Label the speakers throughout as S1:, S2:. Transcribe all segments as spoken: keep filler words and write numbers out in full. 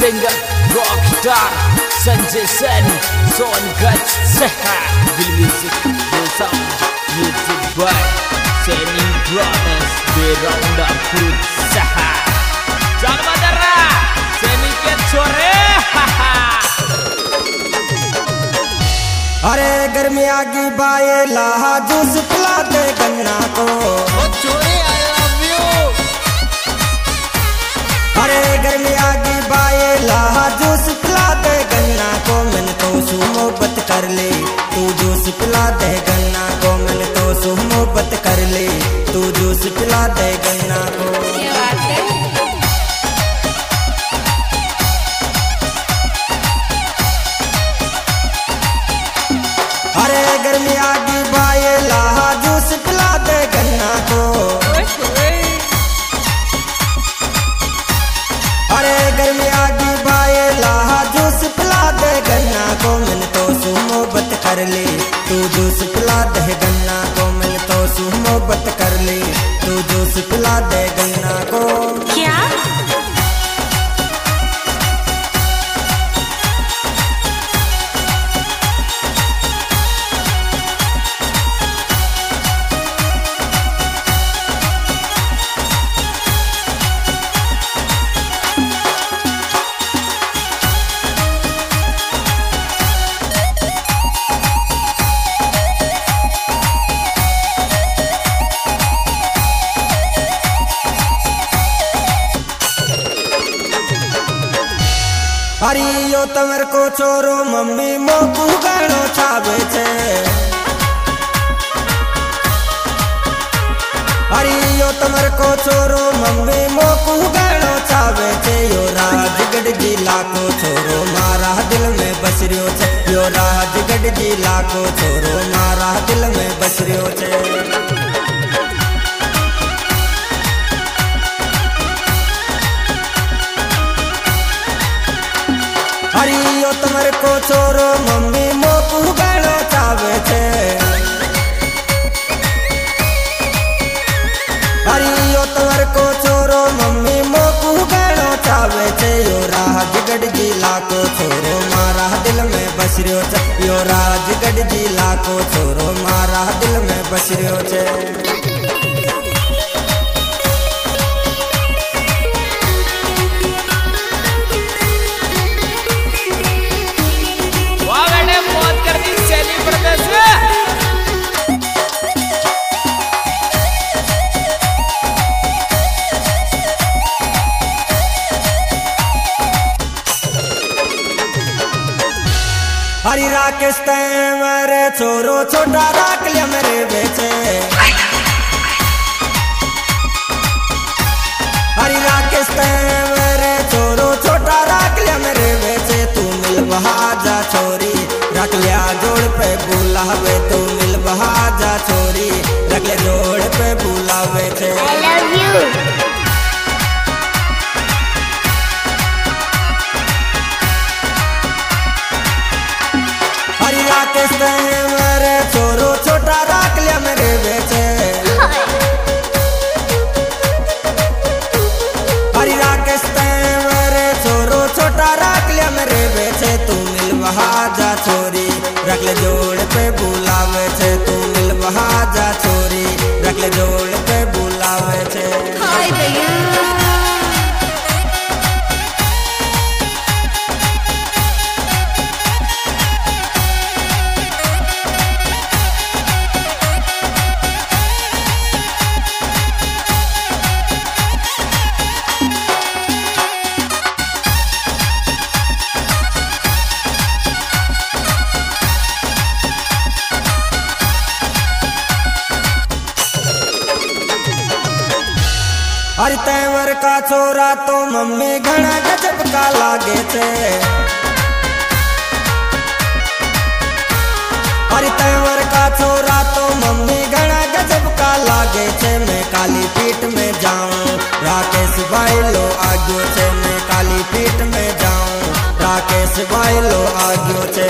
S1: Singer rockstar Sanjay Saini सोनगंज सहा दिल म्यूजिक दिल sound music by Saini brothers बेराउंडा खुद सहा चल बदरा सैनी के छोरे
S2: अरे गर्मी आगी बाए लाहा जूस पिला दे गन्ना को
S1: ओ छोरे आई लव यू।
S2: अरे गर्मी आगी बाए लाहा जूस पिला दे गन्ना को मैंने तो सु मोहब्बत कर ली तू जूस पिला दे गन्ना को मैंने तो सु मोहब्बत कर ली तू जूस पिला दे गन्ना को। अरे गर्मी आगी बाए लाहा जूस पिला दे गन्ना को। अरे गर्मी आगी बाए लाहा जूस पिला दे गन्ना को मैंने तो सु मोहब्बत कर ली तू जूस पिला दे गन्ना को मैंने तो सु मोहब्बत कर ली तू जूस पिला दे गन्ना को।
S3: क्या
S2: अरे यो तमर को छोरो मम्मी मोकू गानो छावे छे। अरे यो तमर को छोरो मम्मी मोकू गानो छावे छे यो राजगढ़ जिला को छोरो मारा दिल में बस रियो छे यो राजगढ़ जिला को छोरो मारा दिल में बस रियो छे। अरे यो तमर को छोरो मम्मी मोकू गानो चावे छे। अरे यो तमर को छोरो मम्मी मोकू गानो चावे छे यो राजगढ़ जिला को छोरो मारा दिल में बस रियो छे यो राजगढ़ जिला को छोरो मारा दिल में बस रियो छे। हरी राकेश मेरे छोरो छोटा राख लिया मेरे बेचे। हरी राकेश मेरे छोरो छोटा राख लिया मेरे बेचे तू मिल बहा जा छोरी रख लिया जोड़ पे बुलावे तू मिल बहा जा छोरी रख लिया जोड़ पे बुलावे थे।
S3: I love you।
S2: राकेश मेरे छोरो छोटा राख लिया मेरे बेचे। हरी राकेश मेरे छोरो छोटा राख लिया मेरे बेचे तू मिल बहा जा छोरी रख ले जोड़ पे बुलावे छे तू मिल बहा जा छोरी रख ले जोड़ पे बुलावे छे। हरी तेवर का छोरा तो मम्मी घना गजब का लागे छे। हरी तेवर का छोरा तो मम्मी घना गजब का लागे छे मैं काली पीठ में जाऊं राकेश भाई लो आग्यो छे मैं काली पीठ में जाऊं राकेश भाई लो आग्यो छे।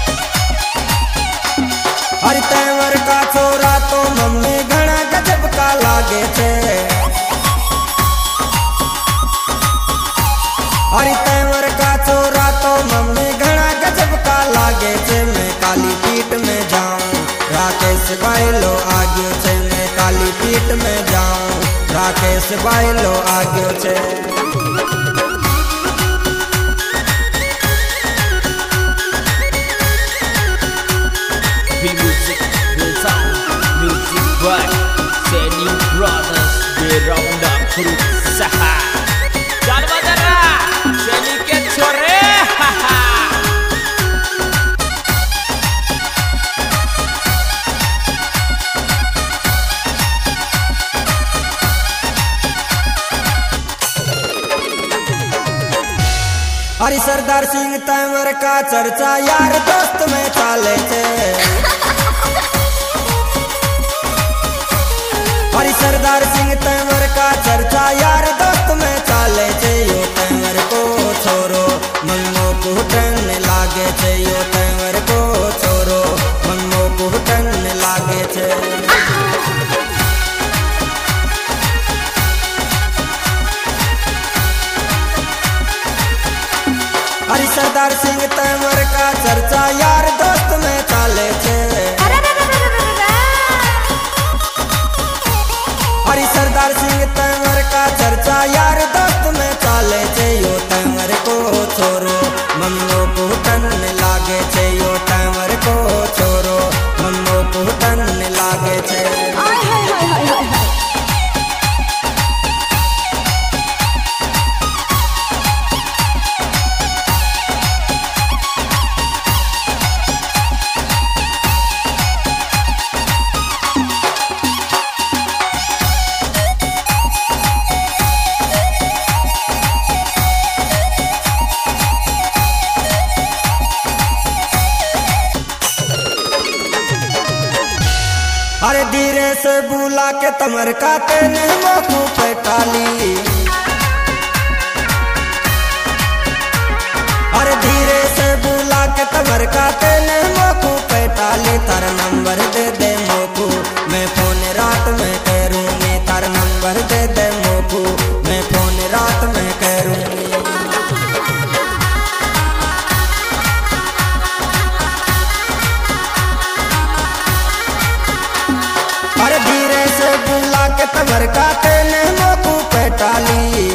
S2: हरी तेवर का छोरा तो मम्मी घना गजब का राकेश बाइलो आग्यो छे मैं काली पीठ में जाऊं राकेश बाइलो आग्यो छे।
S1: Music, real sound, music by Seni Brothers, they round up crew, saha. चल बजरा, सनी के छोरे, हा हा।
S2: अरे सरदार सिंह तंवर का चर्चा यार दोस्त में चाले छे। अरे सरदार सिंह तंवर का चर्चा यार दोस्त में चाले छे। यो तंवर को छोरो मंगो कुटन लागे छे। यो तंवर को छोरो मंगो कुटन लागे छे। अरे सरदार सिंह तंवर का चर्चा यार दोस्त में चाले छे। अरे सरदार सिंह तंवर का चर्चा यार दोस्त में चाले छे। यो तंवर को छोरो मंगो कुटन लागे छे। यो तंवर को छोरो मंगो कुटन लागे छे। अरे धीरे से बुला के तमर का तेने मोकू पे टाली। अरे धीरे से बुला के तमर का तेने मोकू पे टाली। तार नंबर दे दे मोकू मैं फोन रात में करूंगी। तार नंबर दे दे मोकू मैं फोन रात में करूंगी। अरे धीरे से बुला के तमर का तेने मोकू पे टाली।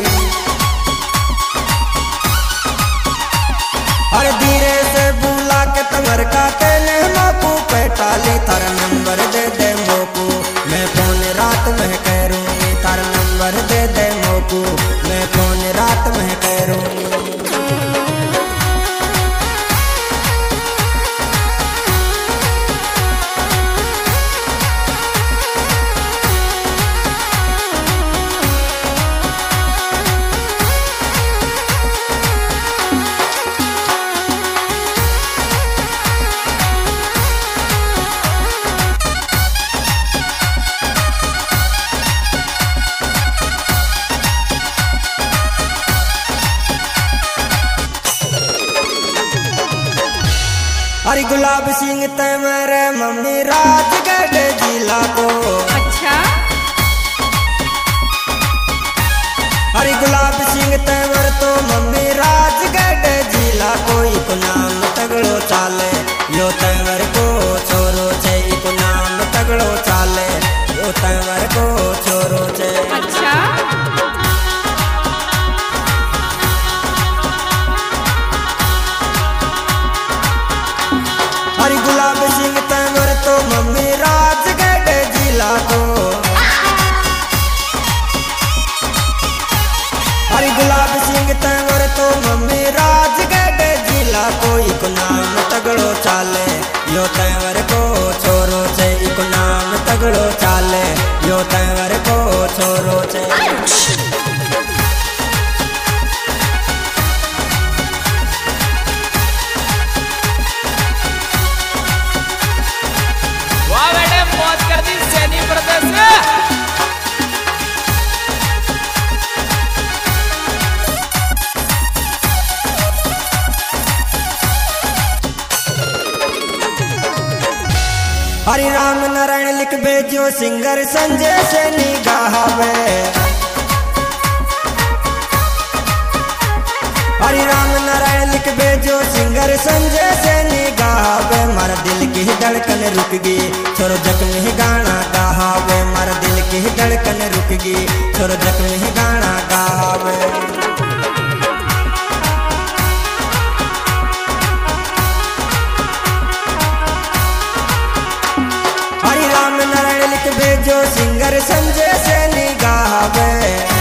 S2: अरे धीरे से बुला के तमर का तेने मोकू पे टाली। तारा नंबर दे दे मोकू मैं फोन रात में करूंगी। तारा नंबर दे दे मोकू मैं फोन रात में करूंगी। अरे गुलाब सिंह तंवर मम्मी राजगढ़ जिला को।
S3: अच्छा।
S2: अरे गुलाब सिंह तंवर तो मम्मी राजगढ़ जिला को। इको नाम तगड़ो चाले यो तंवर को छोरो छे। इको नाम तगड़ो चाले यो तंवर को छोरो छे।
S3: अच्छा।
S2: अरे गुलाब सिंह तंवर तो मम्मी राजगढ़ जिला को। अरे गुलाब सिंह तंवर तो मम्मी राजगढ़ जिला को। इको नाम तगड़ो चाले यो तंवर को छोरो छे। इको नाम तगड़ो चाले यो तंवर को छोरो छे।
S1: वाह बेटे मौज कर दी सैनी ब्रदर्स ने।
S2: हरि राम नारायण लिख भेजो सिंगर संजय सैनी गावे। हरि राम नारायण लिख भेजो सिंगर संजय से गावे मारा दिल की धड़कन रुक गई छोरो जग में गाना गावे मारा दिल की धड़कन रुक गई छोरो जग में गाना गावे। हरि राम नारायण लिख भेजो सिंगर संजय से गावे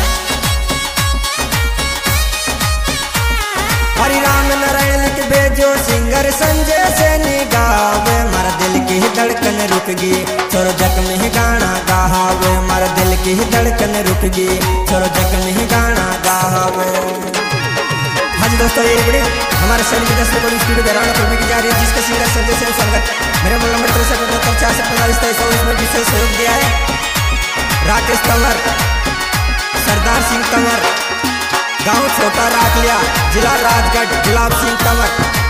S2: हरि राम नारायण लिख भेजो सिंगर संजय से गावे मारा दिल की धड़कन रुक गई छोरो जग में गाना गावे मारा दिल की धड़कन रुक गई छोरो जग में गाना गावे। हाँ जी दोस्तों ये बड़ी हमारे शैली दस रिकॉर्डिंग स्टूडियो बैराना फिल्म की जा रही है जिसका सिंगर संजय से स्वागत। मेरा मोबाइल नंबर तिरसठ उनहत्तर चार सौ पैंतालीस तेईस और इसमें विशेष सहयोग दिया है राकेश तंवर सरदार सिंह तंवर गांव छोटा राखलिया जिला राजगढ़ गुलाब सिंह तंवर।